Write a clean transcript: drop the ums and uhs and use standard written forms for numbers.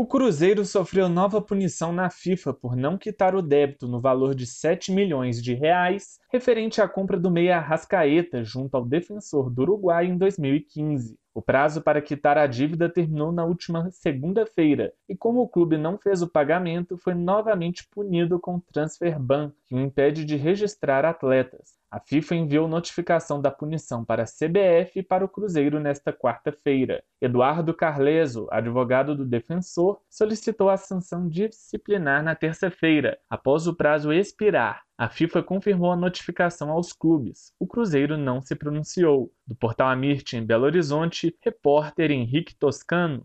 O Cruzeiro sofreu nova punição na FIFA por não quitar o débito no valor de 7 milhões de reais referente à compra do meia Arrascaeta junto ao Defensor do Uruguai em 2015. O prazo para quitar a dívida terminou na última segunda-feira e, como o clube não fez o pagamento, foi novamente punido com transfer ban, que o impede de registrar atletas. A FIFA enviou notificação da punição para a CBF e para o Cruzeiro nesta quarta-feira. Eduardo Carleso, advogado do defensor, solicitou a sanção disciplinar na terça-feira, após o prazo expirar. A FIFA confirmou a notificação aos clubes. O Cruzeiro não se pronunciou. Do portal Amirte, em Belo Horizonte, repórter Henrique Toscano.